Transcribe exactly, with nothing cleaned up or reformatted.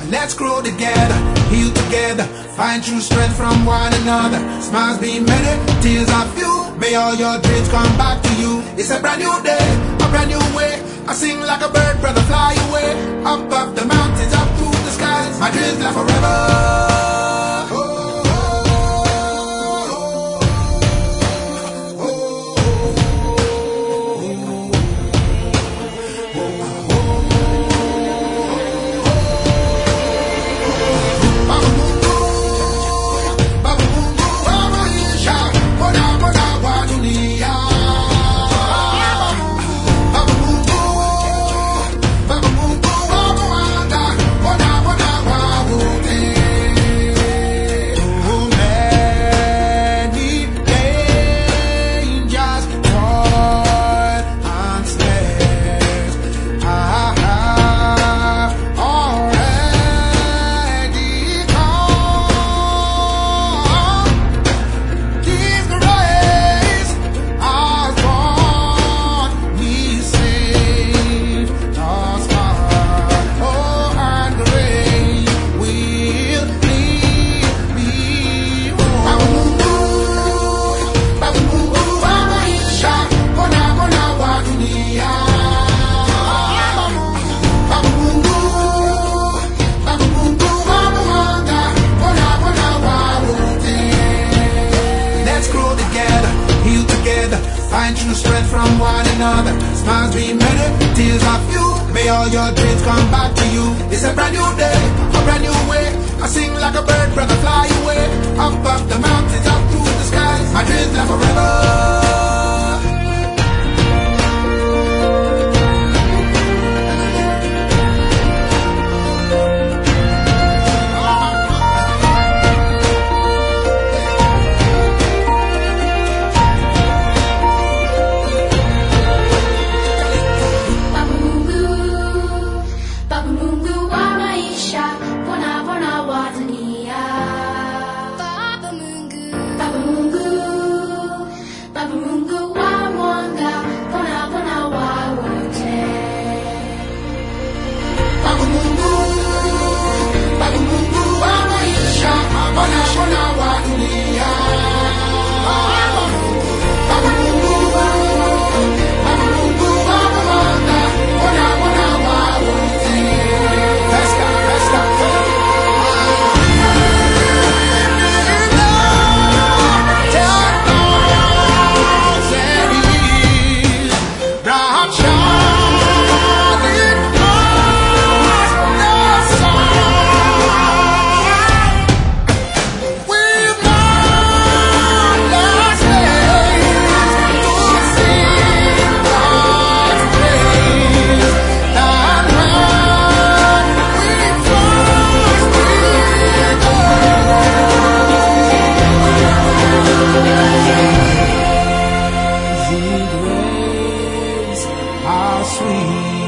Let's grow together, heal together, find true strength from one another. Smiles be many, tears are few. May all your dreams come back to you. It's a brand new day, a brand new way. I sing like a bird, brother, fly away. Up, up the mountains, up through the skies. My dreams last forever. Find true strength from one another. Smiles be many, tears are few. May all your dreams come back to you. It's a brand new day, a brand new way. I sing like a bird, brother, fly away. Up, up the mountains, up through the skies. My dreams last forever. Sweet.